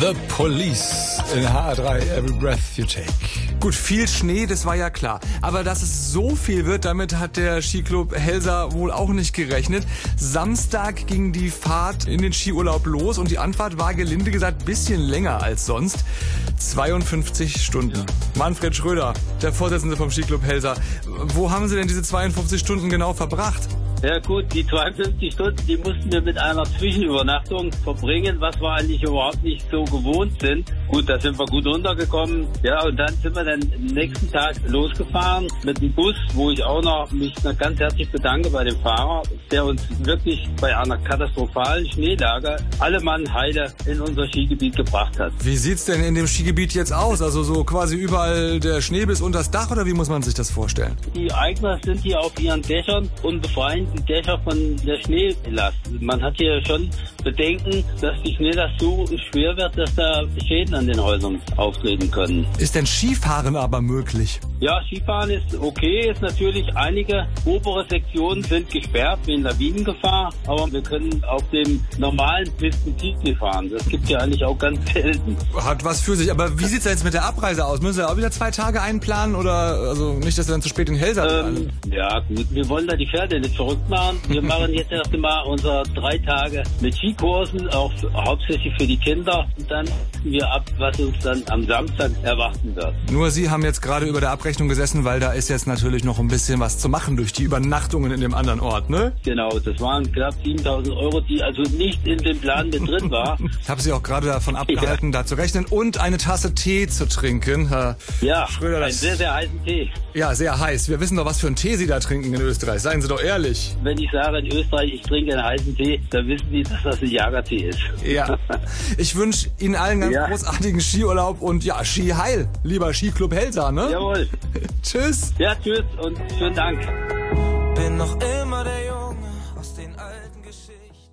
The Police in HR3, Every Breath You Take. Gut, viel Schnee, das war ja klar. Aber dass es so viel wird, damit hat der Skiclub Helsa wohl auch nicht gerechnet. Samstag ging die Fahrt in den Skiurlaub los und die Anfahrt war gelinde gesagt ein bisschen länger als sonst. 52 Stunden. Manfred Schröder, der Vorsitzende vom Skiclub Helsa. Wo haben Sie denn diese 52 Stunden genau verbracht? Ja gut, die 52 Stunden, die mussten wir mit einer Zwischenübernachtung verbringen, was wir eigentlich überhaupt nicht so gewohnt sind. Gut, da sind wir gut runtergekommen. Ja, und dann sind wir dann am nächsten Tag losgefahren mit dem Bus, wo ich auch mich ganz herzlich bedanke bei dem Fahrer, der uns wirklich bei einer katastrophalen Schneelage alle Mann heile in unser Skigebiet gebracht hat. Wie sieht's denn in dem Skigebiet jetzt aus? Also so quasi überall der Schnee bis unter das Dach oder wie muss man sich das vorstellen? Die Eigner sind hier auf ihren Dächern und befreien die Dächer von der Schneelast. Man hat hier schon Bedenken, dass die Schneelast so schwer wird, dass da Schäden an den Häusern auftreten können. Ist denn Skifahren aber möglich? Ja, Skifahren ist okay. Ist natürlich einige obere Sektionen sind gesperrt wegen Lawinengefahr, aber wir können auf dem normalen Pisten Ski fahren. Das gibt's ja eigentlich auch ganz selten. Hat was für sich. Aber wie sieht's jetzt mit der Abreise aus? Müssen Sie auch wieder 2 Tage einplanen oder also nicht, dass Sie dann zu spät in Helsa sind? Ja gut, wir wollen da die Pferde nicht verrückt machen. Wir machen jetzt erst einmal unsere 3 Tage mit Skikursen, auch hauptsächlich für die Kinder. Und dann warten wir ab, was uns dann am Samstag erwarten wird. Nur Sie haben jetzt gerade über der Abrechnung gesessen, weil da ist jetzt natürlich noch ein bisschen was zu machen durch die Übernachtungen in dem anderen Ort, ne? Genau, das waren knapp 7.000 Euro, die also nicht in dem Plan mit drin war. Ich habe Sie auch gerade davon abgehalten, da zu rechnen und eine Tasse Tee zu trinken. Herr Ja, Schröder, einen sehr, sehr heißen Tee. Ja, sehr heiß. Wir wissen doch, was für einen Tee Sie da trinken in Österreich. Seien Sie doch ehrlich. Wenn ich sage in Österreich, ich trinke einen heißen Tee, dann wissen Sie, dass das ein Jagertee ist. Ja. Ich wünsche Ihnen allen ganz großartigen Skiurlaub und ja, Ski heil, lieber Skiclub Helsa, ne? Jawohl. Tschüss. Ja, tschüss und schönen Dank. Bin noch immer der Junge aus den alten Geschichten.